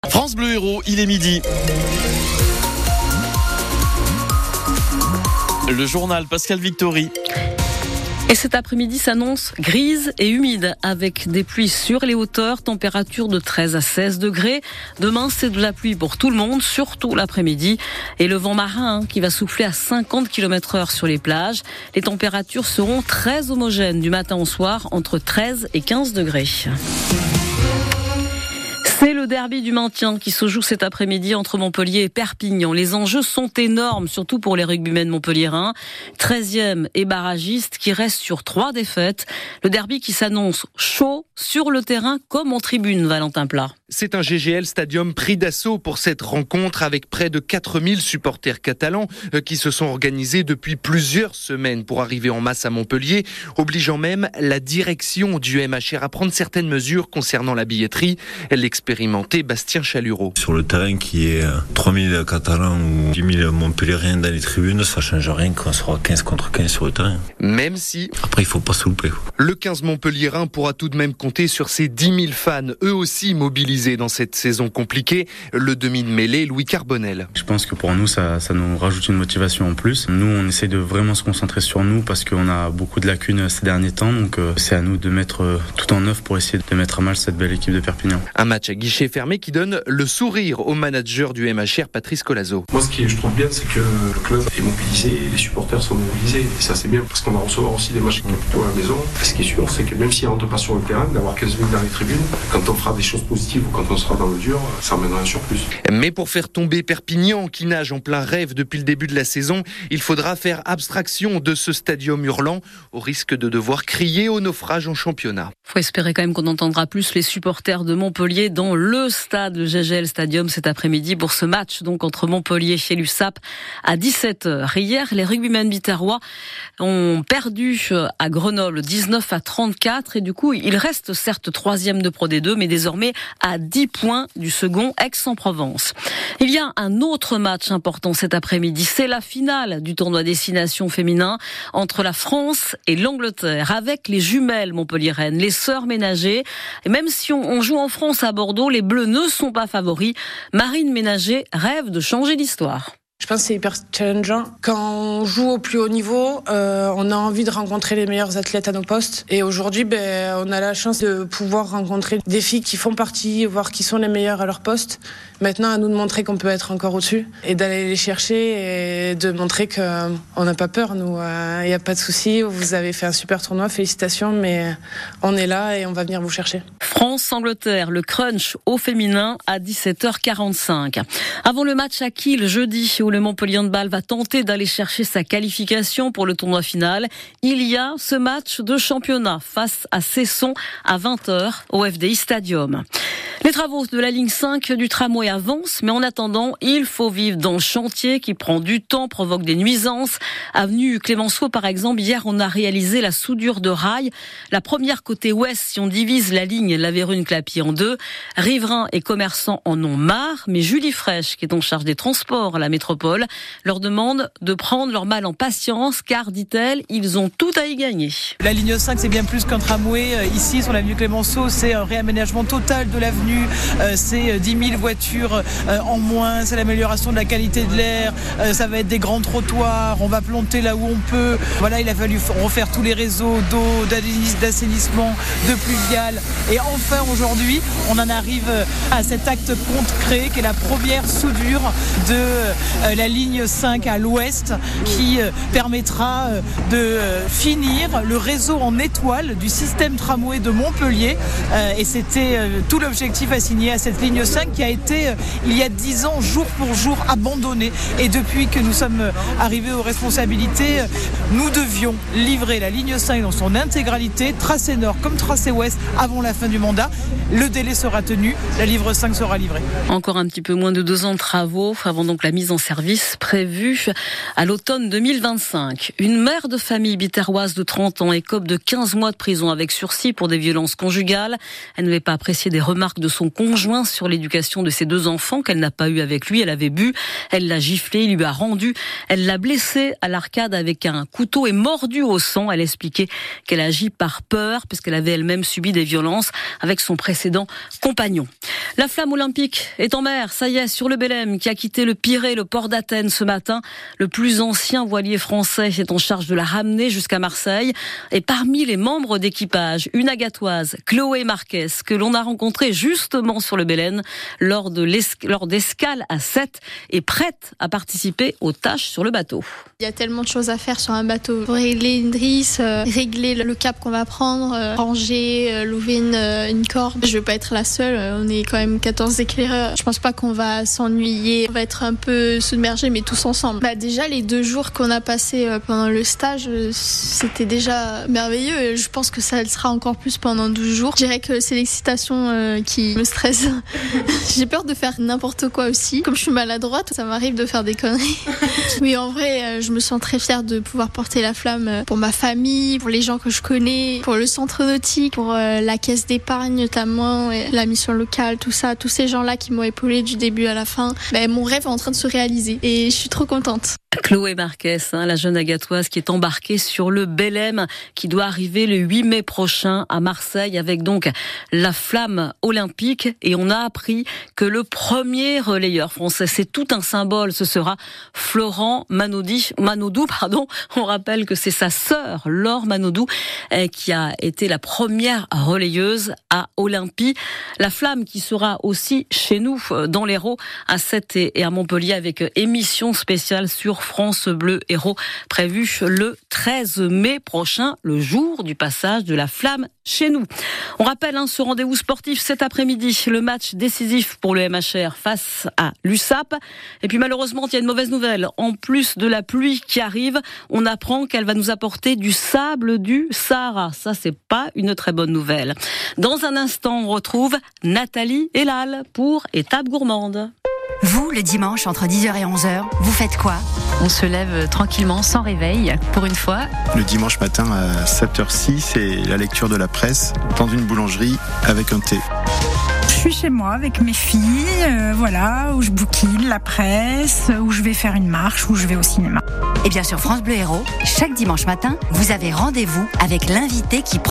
France Bleu Héros, il est midi. Le journal Pascal Victory. Et cet après-midi s'annonce grise et humide avec des pluies sur les hauteurs, température de 13 à 16 degrés. Demain, c'est de la pluie pour tout le monde, surtout l'après-midi. Et le vent marin qui va souffler à 50 km/h sur les plages. Les températures seront très homogènes du matin au soir, entre 13 et 15 degrés. C'est le derby du maintien qui se joue cet après-midi entre Montpellier et Perpignan. Les enjeux sont énormes, surtout pour les rugbymen montpelliérains. 13e et barragiste qui reste sur 3 défaites. Le derby qui s'annonce chaud sur le terrain comme en tribune, Valentin Plat. C'est un GGL Stadium pris d'assaut pour cette rencontre avec près de 4000 supporters catalans qui se sont organisés depuis plusieurs semaines pour arriver en masse à Montpellier, obligeant même la direction du MHR à prendre certaines mesures concernant la billetterie. L'expérimenté Bastien Chalureau. Sur le terrain qui est 3000 Catalans ou 10 000 Montpelliérains dans les tribunes, ça ne change rien qu'on soit 15 contre 15 sur le terrain. Même si... Après, il ne faut pas se louper. Le 15 Montpelliérain pourra tout de même compter sur ses 10 000 fans, eux aussi mobilisés dans cette saison compliquée. Le demi de mêlée, Louis Carbonel. Je pense que pour nous, ça nous rajoute une motivation en plus. Nous, on essaie de vraiment se concentrer sur nous parce qu'on a beaucoup de lacunes ces derniers temps. Donc, c'est à nous de mettre tout en œuvre pour essayer de mettre à mal cette belle équipe de Perpignan. Un match à guichet fermé qui donne le sourire au manager du MHR, Patrice Colazo. Moi, ce que je trouve bien, c'est que le club est mobilisé, les supporters sont mobilisés. Et ça, c'est bien parce qu'on va recevoir aussi des matchs capitaux à la maison. Ce qui est sûr, c'est que même s'il ne rentre pas sur le terrain, d'avoir 15 minutes dans les tribunes, quand on fera des choses positives ou quand on sera dans le dur, ça amènera un surplus. Mais pour faire tomber Perpignan, qui nage en plein rêve depuis le début de la saison, il faudra faire abstraction de ce stadium hurlant, au risque de devoir crier au naufrage en championnat. Faut espérer quand même qu'on entendra plus les supporters de Montpellier dans le stade, le GGL Stadium cet après-midi pour ce match donc entre Montpellier et l'USAP à 17h. Hier, les rugbymen biterrois ont perdu à Grenoble 19-34 et du coup, ils restent certes 3e de Pro D2 mais désormais à 10 points du second Aix-en-Provence. Il y a un autre match important cet après-midi, c'est la finale du tournoi destination féminin entre la France et l'Angleterre avec les jumelles montpelliéraines, les sœurs Ménager. Et même si on joue en France à Bordeaux, les Bleus ne sont pas favoris. Marine Ménager rêve de changer l'histoire. Je pense que c'est hyper challengeant. Quand on joue au plus haut niveau, on a envie de rencontrer les meilleurs athlètes à nos postes. Et aujourd'hui, on a la chance de pouvoir rencontrer des filles qui font partie, voire qui sont les meilleures à leur poste. Maintenant, à nous de montrer qu'on peut être encore au-dessus et d'aller les chercher et de montrer qu'on n'a pas peur. Nous, il n'y a pas de souci. Vous avez fait un super tournoi, félicitations, mais on est là et on va venir vous chercher. France-Angleterre, le crunch au féminin à 17h45. Avant le match à Kiel jeudi, où le Montpellier Handball va tenter d'aller chercher sa qualification pour le tournoi final, il y a ce match de championnat face à Cesson à 20h au FDI Stadium. Les travaux de la ligne 5 du tramway avancent, mais en attendant, il faut vivre dans le chantier qui prend du temps, provoque des nuisances. Avenue Clémenceau, par exemple, hier, on a réalisé la soudure de rails. La première côté ouest, si on divise la ligne La Vérune-Clapier en deux. Riverains et commerçants en ont marre, mais Julie Fraîche, qui est en charge des transports à la métropole, leur demande de prendre leur mal en patience, car, dit-elle, ils ont tout à y gagner. La ligne 5, c'est bien plus qu'un tramway. Ici, sur l'avenue Clémenceau, c'est un réaménagement total de l'avenue. C'est 10 000 voitures en moins, c'est l'amélioration de la qualité de l'air, ça va être des grands trottoirs, on va planter là où on peut. Voilà, il a fallu refaire tous les réseaux d'eau, d'assainissement, de pluvial. Et enfin, aujourd'hui, on en arrive à cet acte concret qui est la première soudure de la ligne 5 à l'ouest qui permettra de finir le réseau en étoile du système tramway de Montpellier. Et c'était tout l'objectif assigné à cette ligne 5 qui a été, il y a 10 ans, jour pour jour, abandonnée. Et depuis que nous sommes arrivés aux responsabilités, nous devions livrer la ligne 5 dans son intégralité, tracé nord comme tracé ouest, avant la fin du mandat. Le délai sera tenu, la livre 5 sera livrée. Encore un petit peu moins de 2 ans de travaux avant donc la mise en service. service prévu à l'automne 2025. Une mère de famille biterroise de 30 ans écope de 15 mois de prison avec sursis pour des violences conjugales. Elle n'avait pas apprécié des remarques de son conjoint sur l'éducation de ses 2 enfants qu'elle n'a pas eu avec lui. Elle avait bu, elle l'a giflé, il lui a rendu. Elle l'a blessé à l'arcade avec un couteau et mordu au sang. Elle expliquait qu'elle agit par peur puisqu'elle avait elle-même subi des violences avec son précédent compagnon. La flamme olympique est en mer, ça y est, sur le Belém qui a quitté le Pirée, le port d'Athènes ce matin. Le plus ancien voilier français est en charge de la ramener jusqu'à Marseille. Et parmi les membres d'équipage, une agatoise, Chloé Marquez, que l'on a rencontrée justement sur le Belém lors d'escale à Sète, est prête à participer aux tâches sur le bateau. Il y a tellement de choses à faire sur un bateau. Pour régler une drisse, régler le cap qu'on va prendre, ranger, louer une corde. Je ne veux pas être la seule, on est quand même 14 éclaireurs. Je pense pas qu'on va s'ennuyer, on va être un peu submergés mais tous ensemble. Déjà les 2 jours qu'on a passés pendant le stage, c'était déjà merveilleux. Je pense que ça le sera encore plus pendant 12 jours. Je dirais que c'est l'excitation qui me stresse. J'ai peur de faire n'importe quoi aussi. Comme je suis maladroite, ça m'arrive de faire des conneries. Mais en vrai, je me sens très fière de pouvoir porter la flamme pour ma famille, pour les gens que je connais, pour le centre nautique, pour la caisse d'épargne notamment, la mission locale, tout ça, tous ces gens-là qui m'ont épaulée du début à la fin. Mon rêve est en train de se réaliser et je suis trop contente. Chloé Marquez, la jeune agatoise qui est embarquée sur le Belém, qui doit arriver le 8 mai prochain à Marseille avec donc la flamme olympique. Et on a appris que le premier relayeur français, c'est tout un symbole, ce sera Florent Manodou. On rappelle que c'est sa sœur, Laure Manodou, qui a été la première relayeuse à Olympie. La flamme qui sera aussi chez nous, dans l'Hérault, à Sète et à Montpellier, avec émission spéciale sur France Bleu Hérault, prévue le 13 mai prochain, le jour du passage de la flamme chez nous. On rappelle ce rendez-vous sportif cet après-midi, le match décisif pour le MHR face à l'USAP. Et puis malheureusement, il y a une mauvaise nouvelle. En plus de la pluie qui arrive, on apprend qu'elle va nous apporter du sable du Sahara. Ça, c'est pas une très bonne nouvelle. Dans un instant, on retrouve Nathalie Elal pour Étape gourmande. Vous, le dimanche, entre 10h et 11h, vous faites quoi ? On se lève tranquillement, sans réveil, pour une fois. Le dimanche matin à 7h06, c'est la lecture de la presse dans une boulangerie avec un thé. Je suis chez moi avec mes filles, où je bouquine la presse, où je vais faire une marche, où je vais au cinéma. Et bien sur France Bleu Hérault, chaque dimanche matin, vous avez rendez-vous avec l'invité qui